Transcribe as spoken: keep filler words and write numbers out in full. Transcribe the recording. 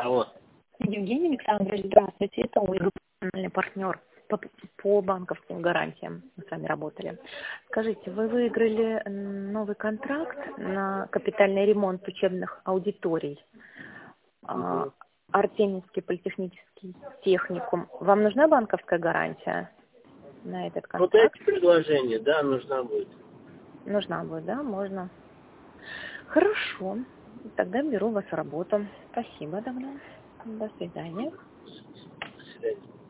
Алло. Евгений Александрович, здравствуйте. Это Ольга, профессиональный партнер по, по банковским гарантиям. Мы с вами работали. Скажите, вы выиграли новый контракт на капитальный ремонт учебных аудиторий. Угу. Артемьевский политехнический техникум. Вам нужна банковская гарантия на этот Вот контракт? эти предложения, да, нужна будет. Нужна будет, да? Можно. Хорошо. Тогда беру вас в работу. Спасибо тогда. До свидания. До свидания.